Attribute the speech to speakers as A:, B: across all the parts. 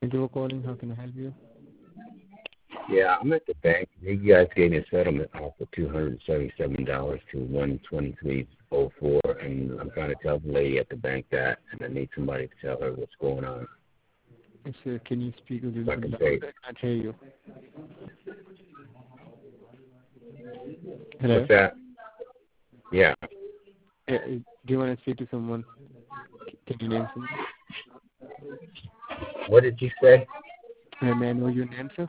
A: Thank you for calling. How can I help you?
B: Yeah, I'm at the bank. You guys gave me a settlement offer $277 to 123.04, and I'm trying to tell the lady at the bank that, and I need somebody to tell her what's going on.
A: Sir, can you speak a little
B: Like
A: bit
B: I say,
A: louder? I can't hear you. Hello?
B: what's that? Yeah.
A: Do you want to speak to someone? Can you name someone?
B: What did you say?
A: May I know your name, sir?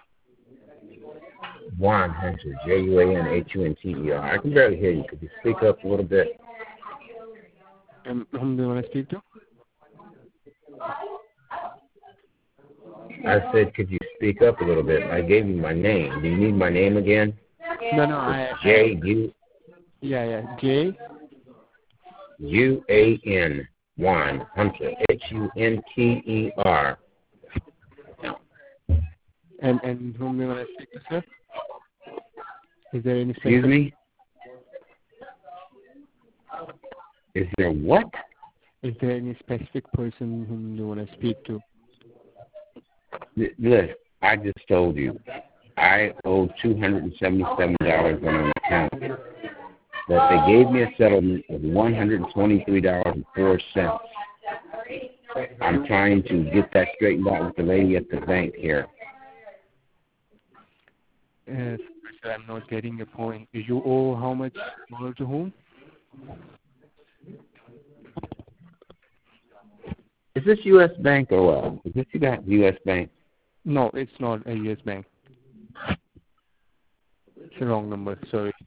B: Juan Hunter, Juanhunter. I can barely hear you. Could you speak up a little bit?
A: Whom do you want to speak to?
B: I said, could you speak up a little bit? I gave you my name. Do you need my name again?
A: No, Yeah, J?
B: Juan, Juan Hunter, Hunter.
A: And whom do you want to speak to, sir? Is there any specific...
B: Excuse me? Is there what?
A: Is there any specific person whom you want to speak to?
B: Listen, I just told you. I owe $277 on an account. But they gave me a settlement of $123.04. I'm trying to get that straightened out with the lady at the bank here.
A: Sir, I'm not getting your point. You owe how much more to whom?
B: Is this U.S. Bank or what? Is this U.S. Bank?
A: No, it's not a U.S. bank. It's the wrong number. Sorry.